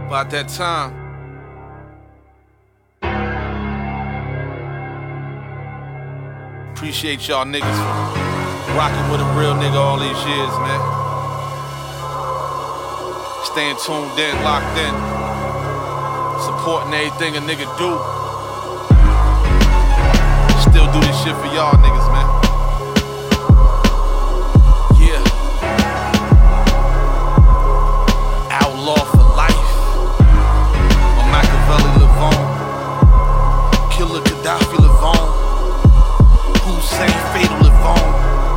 About that time. Appreciate y'all niggas for rocking with a real nigga all these years, man. Staying tuned in, locked in. Supporting everything a nigga do. Still do this shit for y'all niggas, man. Yeah. Outlaw for life. On Machiavelli live on. Killer Gaddafi live on. Hussein Fatal live on.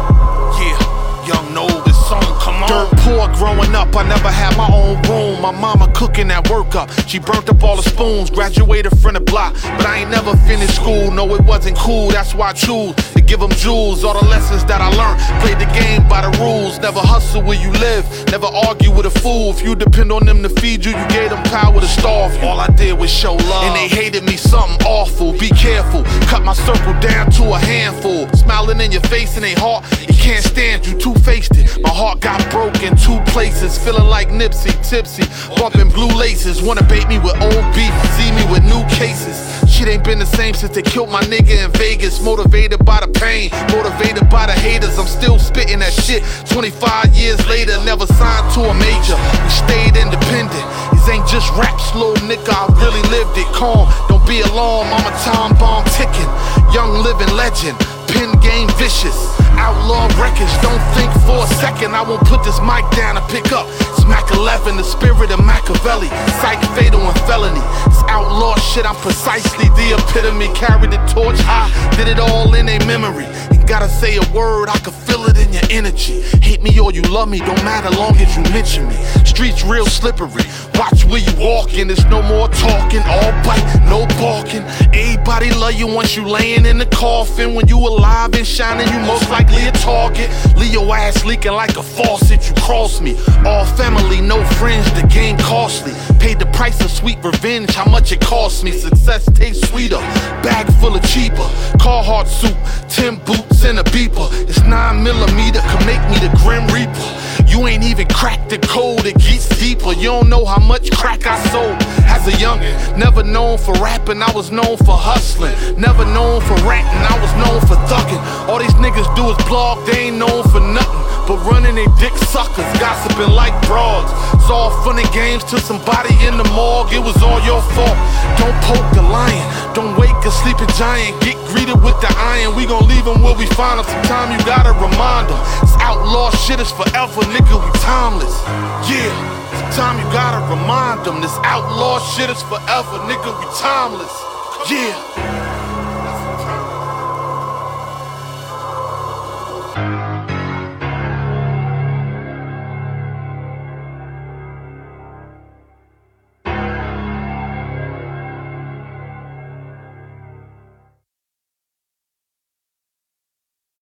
Yeah, young know this song, come on. Dirt poor growing up, I never had my own room. My mama cooking that work up. She burnt up all the spoons, graduated from the block. But I ain't never finished school, no it wasn't cool. That's why I choose to give them jewels. All the lessons that I learned, played the game by the rules. Never hustle where you live, never argue with a fool. If you depend on them to feed you, you gave them power to starve you. All I did was show love, and they hated me something awful. Be careful, cut my circle down to a handful. Smiling in your face and they heart, it can't stand you, two-faced it. My heart got broke in two places, feeling like Nipsey, tipsy, bumping blue laces. Wanna bait me with old beef, see me with new cases. Shit ain't been the same since they killed my nigga in Vegas. Motivated by the pain, motivated by the haters. I'm still spitting that shit 25 years later, never signed to a major. We stayed independent. These ain't just raps, little nigga, I really lived it. Calm, don't be alarmed, I'm a time bomb ticking. Young living legend, pen game vicious. Outlaw records, don't think for a second I won't put this mic down and pick up. It's Mac 11, the spirit of Machiavelli. Psych, fatal, and felony. It's outlaw shit, I'm precisely the epitome. Carried the torch high, did it all in a memory. Ain't gotta say a word, I can feel it in your energy. Hate me or you love me, don't matter long as you mention me. Streets real slippery, watch where you walking. There's no more talking, all bite, no barking. Everybody love you once you laying in the coffin. When you alive and shining, you most likely a target. Leave your ass leaking like a faucet, you cross me. All family, no friends, the game costly. Paid the price of sweet revenge, how much it cost me. Success tastes sweeter, bag full of cheaper. Carhartt suit, 10 boots and a beeper. It's 9mm, could make me the Grim Reaper. You ain't even cracked the code, it gets deeper. You don't know how much crack I sold as a youngin'. Never known for rapping, I was known for hustling. Never known for ranting, I was known for thugging. All these niggas do is blog, they ain't known for nothing but running they dick suckers, gossiping like broads. It's all fun and games till somebody in the morgue. It was all your fault. Don't poke the lion, don't wake a sleeping giant. Get greeted with the iron, we gon' leave him where we find him. Sometime you gotta remind him, this outlaw shit is forever, nigga, we timeless. Yeah, sometime you gotta remind him, this outlaw shit is forever, nigga, we timeless. Yeah.